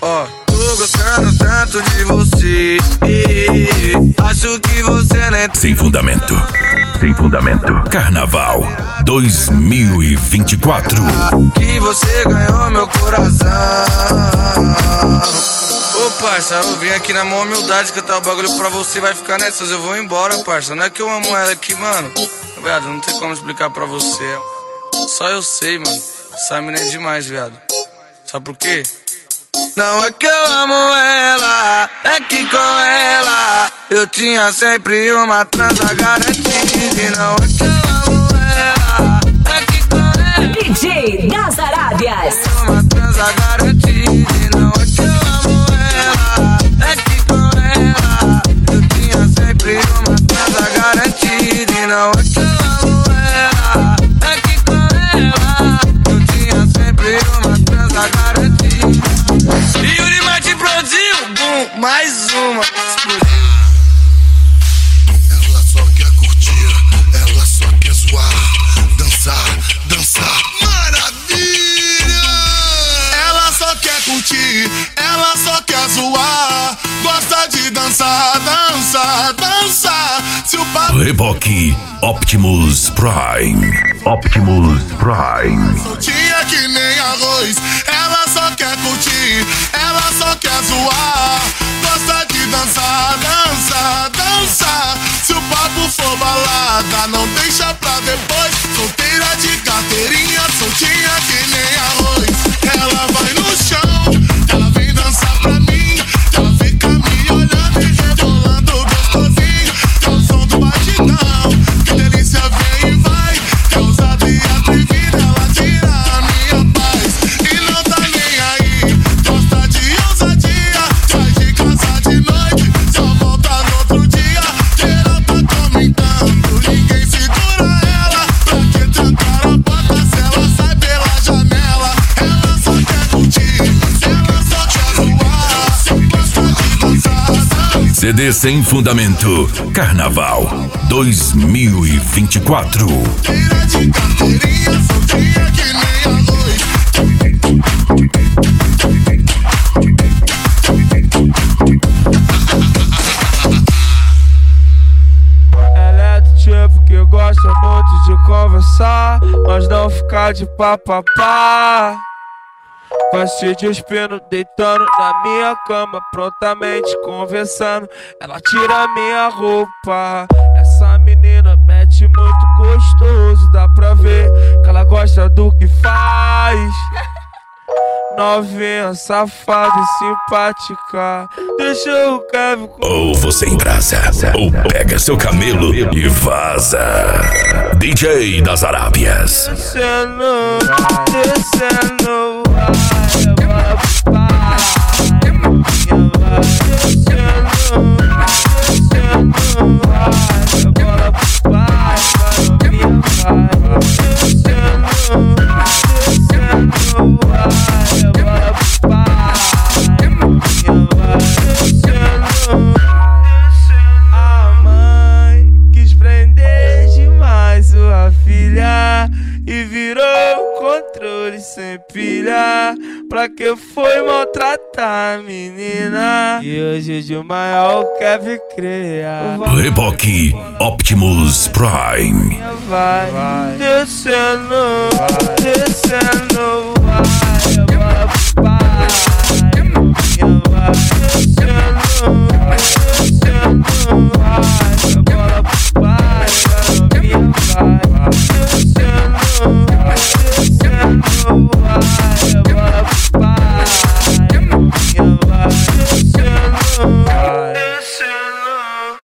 Ó, tô gostando tanto de você. Acho que você nem... Sem fundamento. Sem fundamento. Carnaval 2024. Que você ganhou meu coração. Ô parça, eu vim aqui na maior humildade cantar o bagulho pra você. Vai ficar nessas, eu vou embora, parça. Não é que eu amo ela aqui, mano. Viado, não tem como explicar pra você. Só eu sei, mano. Essa mina é demais, viado. Sabe por quê? Não é que eu amo ela, é que com ela eu tinha sempre uma transa garantida. Não é que eu amo ela, é que com ela DJ das Arábias. uma transa garantida. Não é que eu amo ela, é que com ela eu tinha sempre uma transa garantida. Não é que eu amo ela, é que com ela eu tinha sempre uma transa garantida. Yuri Mate explodiu, bum, mais uma. Explodiu. Ela só quer curtir, ela só quer zoar, dançar, dançar, maravilha! Ela só quer curtir, ela só quer zoar, gosta de dançar, dançar, dançar. Se o papo Reboque Optimus Prime. Optimus Prime. soltinha que nem arroz, ela só quer curtir, ela só quer zoar, gosta de dançar, dançar, dançar. Se o papo for balada, não deixa pra depois. Solteira de carteirinha, soltinha que nem arroz. Ela vai no chão, ela vem dançar pra mim, ela fica me olhando e rebolando gostosinho. É o som do batidão, que delícia, vem e vai. É ousada e atrevida, ela tira a minha paz e não tá nem aí. Gosta de ousadia, sai de casa de noite, só volta no outro dia. Geral tá comentando, ninguém segura ela. Pra que trancar a porta se ela sai pela janela? Ela só quer curtir, ela só quer zoar, gosta de dançar, dançar. CD Sem Fundamento. Carnaval 2024. Tira de carteirinha, soltinha que nem arroz. Ela é do tipo que gosta muito de conversar, mas não ficar de papapá. Gosto de espino deitando na minha cama, prontamente conversando. Ela tira minha roupa. Essa menina mete muito gostoso, dá pra ver que ela gosta do que faz. Novinha, safada e simpática. Deixa o Kevin com... Ou você embrasa, ou pega seu camelo e vaza. DJ das Arábias. Descendo, descendo, vai, bora pro pai. Descendo, descendo, vai, bora pro pai. Minha vai, descendo, descendo, vai, bora pro pai. Minha vai, descendo. A mãe quis prender demais sua filha e virou controle sem pilha. Pra que foi maltratar a menina? E hoje de maior quer vir criar. Reboque Optimus Prime. Vai descendo, descendo, vai, bora pro pai.